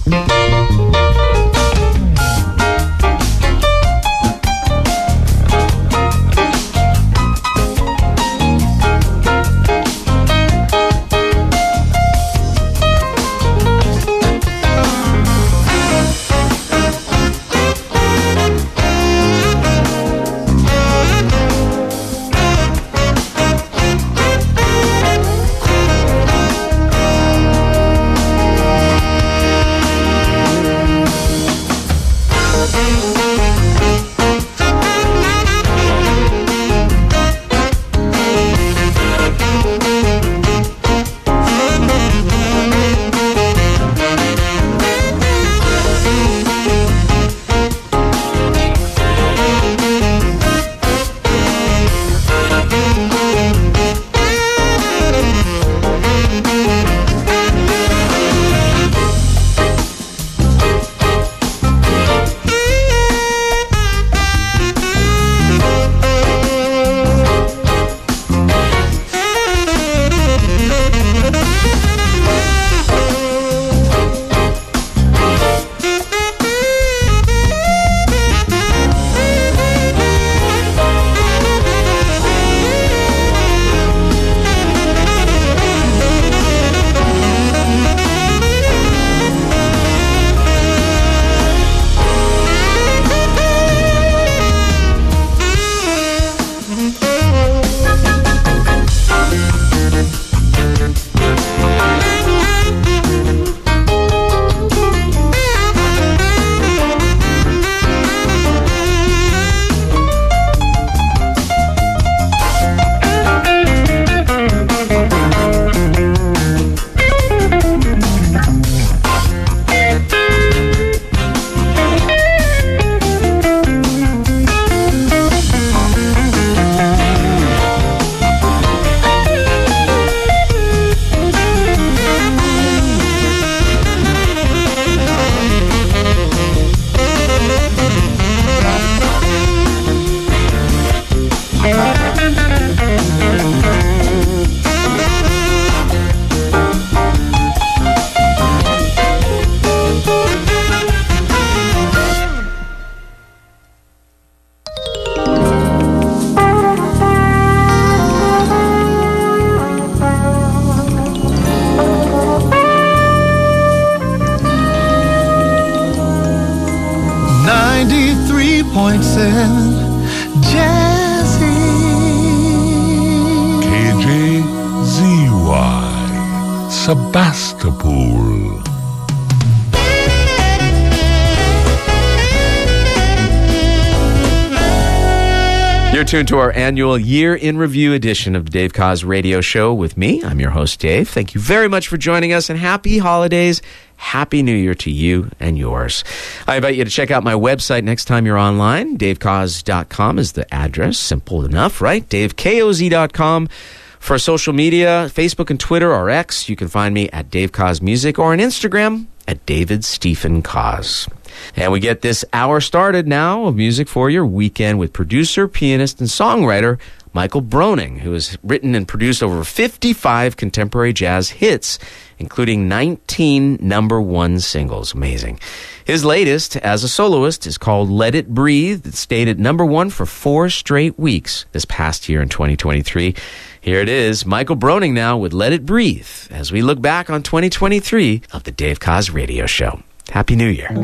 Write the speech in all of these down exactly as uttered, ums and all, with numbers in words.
ninety-three point seven Jazzy K J Z Y Sebastopol. You're tuned to our annual Year in Review edition of the Dave Koz Radio Show with me. I'm your host, Dave. Thank you very much for joining us, and happy holidays. Happy New Year to you and yours. I invite you to check out my website next time you're online. dave koz dot com is the address. Simple enough, right? dave koz dot com. For social media, Facebook and Twitter or X, you can find me at Dave Koz Music, or on Instagram at David Stephen Koz. And we get this hour started now of music for your weekend with producer, pianist, and songwriter Michael Broning, who has written and produced over fifty-five contemporary jazz hits, including nineteen number one singles. Amazing. His latest, as a soloist, is called Let It Breathe. It stayed at number one for four straight weeks this past year in twenty twenty-three. Here it is, Michael Broning now with Let It Breathe, as we look back on twenty twenty-three of the Dave Koz Radio Show. Happy New Year.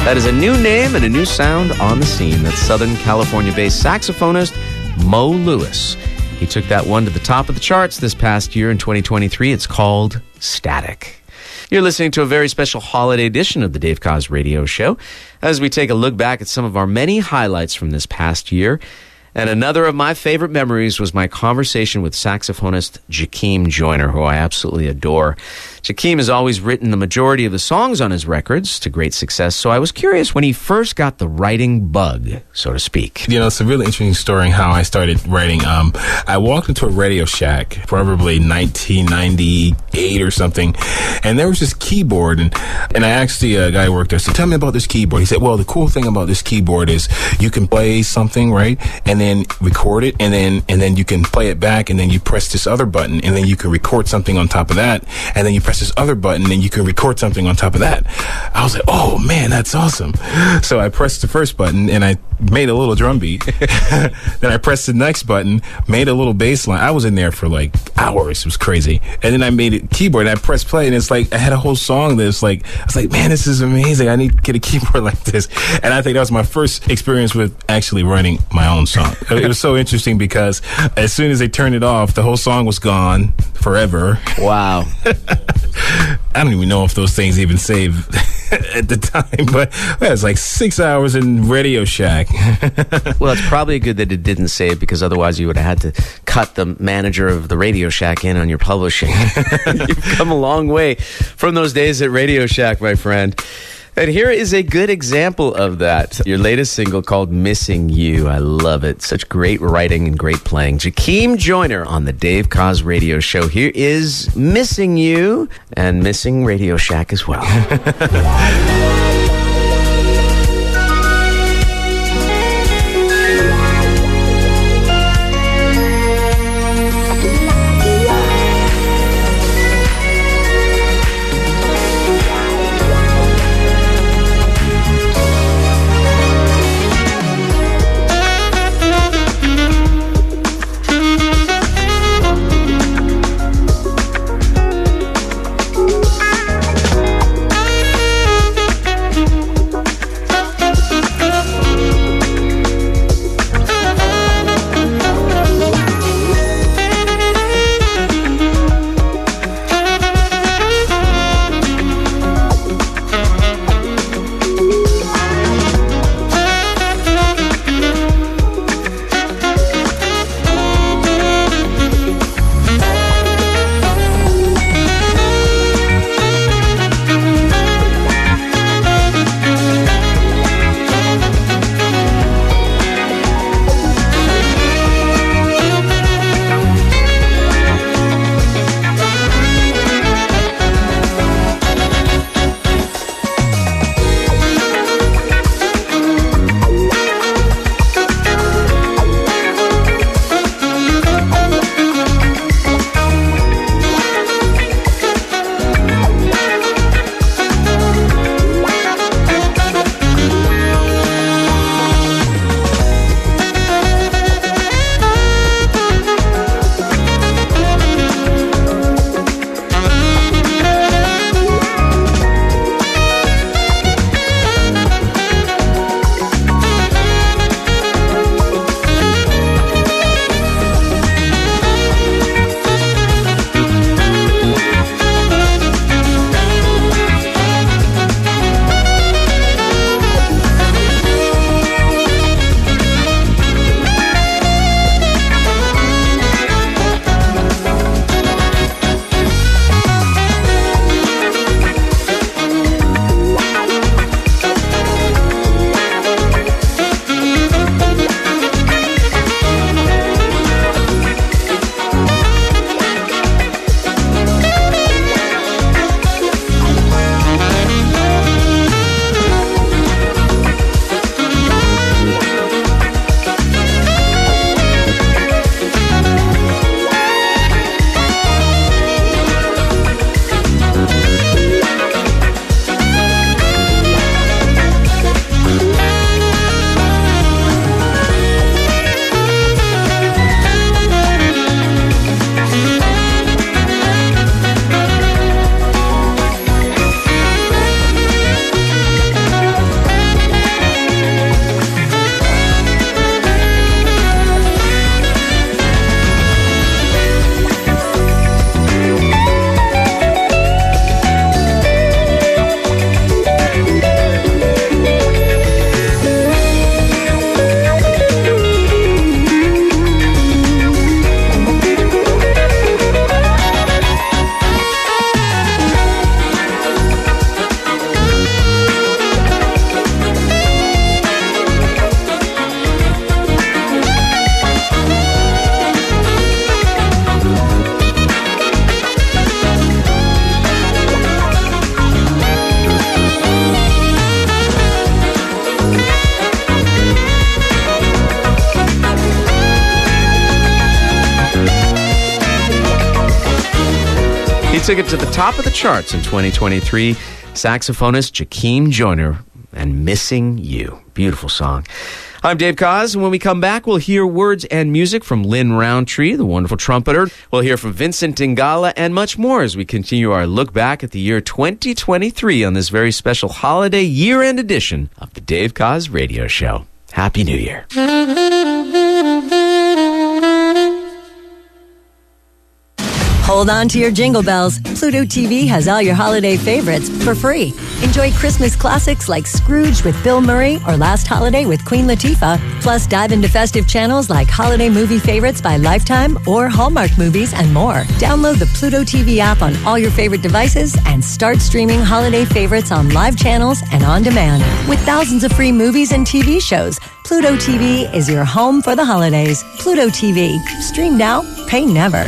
That is a new name and a new sound on the scene. That's Southern California-based saxophonist Mo Lewis. He took that one to the top of the charts this past year in twenty twenty-three. It's called Static. You're listening to a very special holiday edition of the Dave Koz Radio Show as we take a look back at some of our many highlights from this past year. And another of my favorite memories was my conversation with saxophonist Jakeem Joyner, who I absolutely adore. Jakeem has always written the majority of the songs on his records to great success, so I was curious when he first got the writing bug, so to speak. You know, it's a really interesting story how I started writing. Um, I walked into a Radio Shack, probably nineteen ninety-eight or something, and there was this keyboard, and, and I asked the uh, guy who worked there, so tell me about this keyboard. He said, well, the cool thing about this keyboard is you can play something, right, and then record it, and then and then you can play it back, and then you press this other button, and then you can record something on top of that, and then you press this other button, and you can record something on top of that. I was like, oh man, that's awesome. So I pressed the first button, and I made a little drum beat. Then I pressed the next button, made a little bass line. I was in there for like hours. It was crazy. And then I made a keyboard, and I pressed play, and it's like I had a whole song that's like, I was like, man, this is amazing. I need to get a keyboard like this. And I think that was my first experience with actually writing my own song. It was so interesting because as soon as they turned it off, the whole song was gone forever. Wow. I don't even know if those things even save at the time, but well, it was like six hours in Radio Shack. Well, it's probably good that it didn't save, because otherwise you would have had to cut the manager of the Radio Shack in on your publishing. You've come a long way from those days at Radio Shack, my friend. And here is a good example of that. Your latest single called Missing You. I love it. Such great writing and great playing. Jakeem Joyner on the Dave Koz Radio Show. Here is Missing You, and Missing Radio Shack as well. He took it to the top of the charts in twenty twenty-three. Saxophonist Jakeem Joyner and Missing You. Beautiful song. I'm Dave Koz, and when we come back, we'll hear words and music from Lynn Roundtree, the wonderful trumpeter. We'll hear from Vincent Ingala and much more as we continue our look back at the year twenty twenty-three on this very special holiday year-end edition of the Dave Koz Radio Show. Happy New Year. Hold on to your jingle bells. Pluto T V has all your holiday favorites for free. Enjoy Christmas classics like Scrooge with Bill Murray or Last Holiday with Queen Latifah. Plus, dive into festive channels like holiday movie favorites by Lifetime or Hallmark movies and more. Download the Pluto T V app on all your favorite devices and start streaming holiday favorites on live channels and on demand. With thousands of free movies and T V shows, Pluto T V is your home for the holidays. Pluto T V. Stream now, pay never.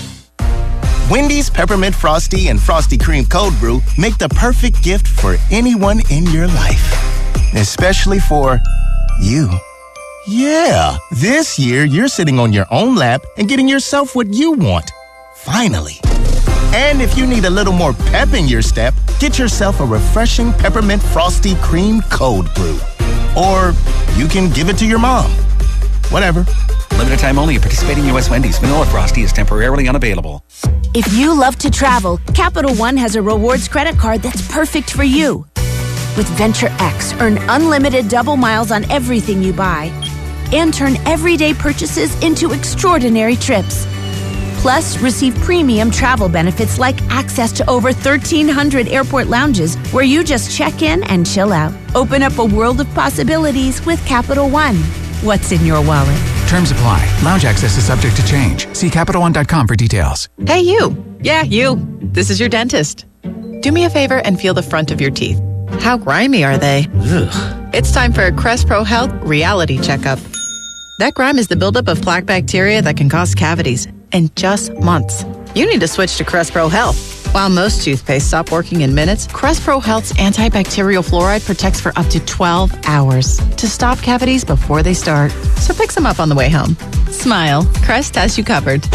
Wendy's Peppermint Frosty and Frosty Cream Cold Brew make the perfect gift for anyone in your life. Especially for you. Yeah, this year you're sitting on your own lap and getting yourself what you want. Finally. And if you need a little more pep in your step, get yourself a refreshing Peppermint Frosty Cream Cold Brew. Or you can give it to your mom. Whatever. Limited time only at participating U S Wendy's. Vanilla Frosty is temporarily unavailable. If you love to travel, Capital One has a rewards credit card that's perfect for you. With Venture X, earn unlimited double miles on everything you buy and turn everyday purchases into extraordinary trips. Plus, receive premium travel benefits like access to over thirteen hundred airport lounges where you just check in and chill out. Open up a world of possibilities with Capital One. What's in your wallet? Terms apply. Lounge access is subject to change. See Capital One dot com for details. Hey, you. Yeah, you. This is your dentist. Do me a favor and feel the front of your teeth. How grimy are they? Ugh. It's time for a Crest Pro Health reality checkup. That grime is the buildup of plaque bacteria that can cause cavities in just months. You need to switch to Crest Pro Health. While most toothpaste stop working in minutes, Crest Pro Health's antibacterial fluoride protects for up to twelve hours to stop cavities before they start. So pick some up on the way home. Smile. Crest has you covered.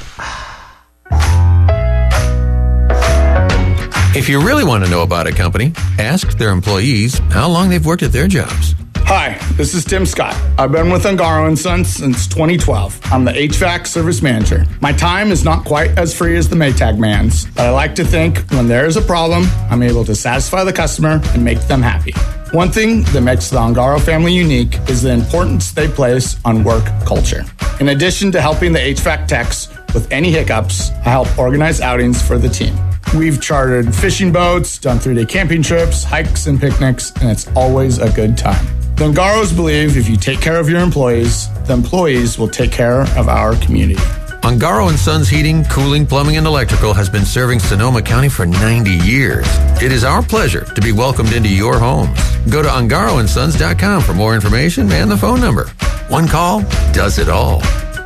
If you really want to know about a company, ask their employees how long they've worked at their jobs. Hi, this is Tim Scott. I've been with Ungaro and Sons since twenty twelve. I'm the H V A C service manager. My time is not quite as free as the Maytag man's, but I like to think when there is a problem, I'm able to satisfy the customer and make them happy. One thing that makes the Ungaro family unique is the importance they place on work culture. In addition to helping the H V A C techs with any hiccups, I help organize outings for the team. We've chartered fishing boats, done three-day camping trips, hikes, and picnics, and it's always a good time. The Ungaros believe if you take care of your employees, the employees will take care of our community. Ungaro and Sons Heating, Cooling, Plumbing, and Electrical has been serving Sonoma County for ninety years. It is our pleasure to be welcomed into your homes. Go to ungaro and sons dot com for more information and the phone number. One call does it all.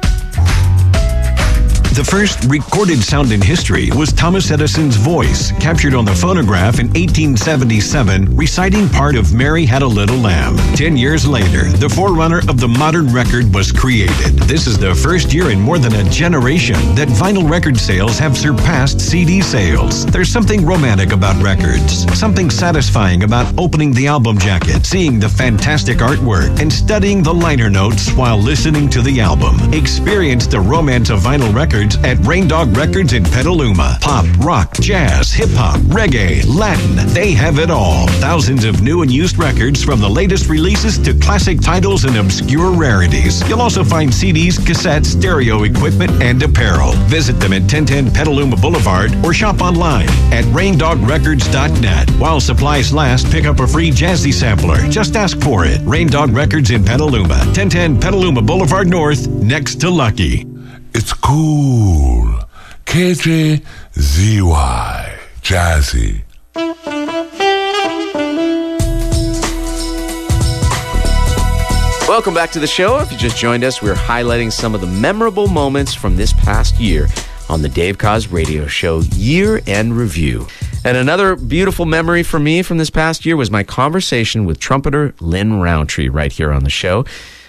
The first recorded sound in history was Thomas Edison's voice, captured on the phonograph in eighteen seventy-seven, reciting part of Mary Had a Little Lamb. Ten years later, the forerunner of the modern record was created. This is the first year in more than a generation that vinyl record sales have surpassed C D sales. There's something romantic about records, something satisfying about opening the album jacket, seeing the fantastic artwork, and studying the liner notes while listening to the album. Experience the romance of vinyl records at Rain Dog Records in Petaluma. Pop, rock, jazz, hip-hop, reggae, Latin, they have it all. Thousands of new and used records from the latest releases to classic titles and obscure rarities. You'll also find C Ds, cassettes, stereo equipment, and apparel. Visit them at ten ten Petaluma Boulevard or shop online at rain dog records dot net. While supplies last, pick up a free jazzy sampler. Just ask for it. Rain Dog Records in Petaluma. ten ten Petaluma Boulevard North, next to Lucky. It's cool. K J Z Y. Jazzy. Welcome back to the show. If you just joined us, we're highlighting some of the memorable moments from this past year on the Dave Koz Radio Show Year End Review. And another beautiful memory for me from this past year was my conversation with trumpeter Lynn Roundtree right here on the show.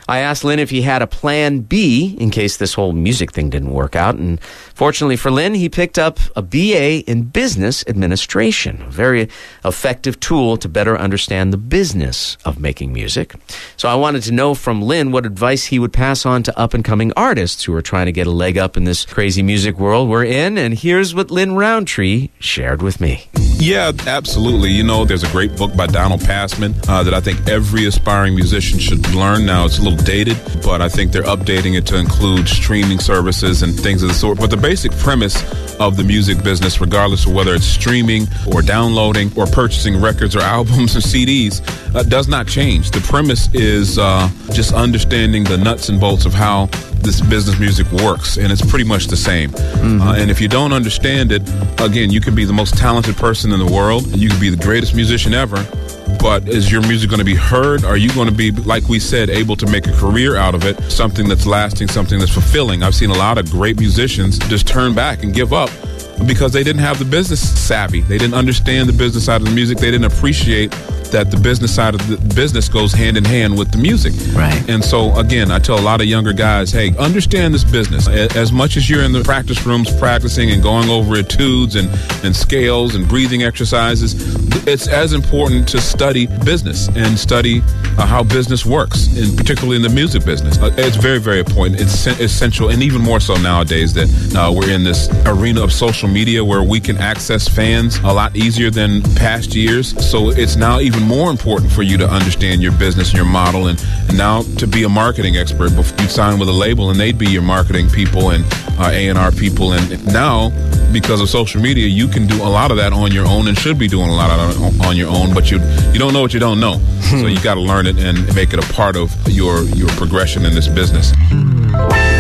I asked Lynn if he had a plan B in case this whole music thing didn't work out. And fortunately for Lynn, he picked up a B A in business administration, a very effective tool to better understand the business of making music. So I wanted to know from Lynn what advice he would pass on to up-and-coming artists who are trying to get a leg up in this crazy music world we're in. And here's what Lynn Roundtree shared with me. Yeah, absolutely. You know, there's a great book by Donald Passman uh, that I think every aspiring musician should learn. Now, it's a little dated, but I think they're updating it to include streaming services and things of the sort. But the basic premise of the music business, regardless of whether it's streaming or downloading or purchasing records or albums or C Ds, uh, does not change. The premise is uh, just understanding the nuts and bolts of how this business music works, and it's pretty much the same. Mm-hmm. Uh, and if you don't understand it, again, you can be the most talented person in the world, and you can be the greatest musician ever, but is your music going to be heard? Are you going to be, like we said, able to make a career out of it, something that's lasting, something that's fulfilling? I've seen a lot of great musicians just turn back and give up because they didn't have the business savvy. They didn't understand the business side of the music. They didn't appreciate that the business side of the business goes hand in hand with the music. Right. And so, again, I tell a lot of younger guys, hey, understand this business. As much as you're in the practice rooms practicing and going over etudes and, and scales and breathing exercises, it's as important to study business and study uh, how business works, and particularly in the music business. Uh, it's very, very important. It's essential, and even more so nowadays that uh, we're in this arena of social media where we can access fans a lot easier than past years. So it's now even more important for you to understand your business, your model, and, and now to be a marketing expert. Before you sign with a label and they'd be your marketing people and uh, A and R people, and now because of social media, you can do a lot of that on your own and should be doing a lot of it on your own, but you you don't know what you don't know. So you got to learn it and make it a part of your your progression in this business.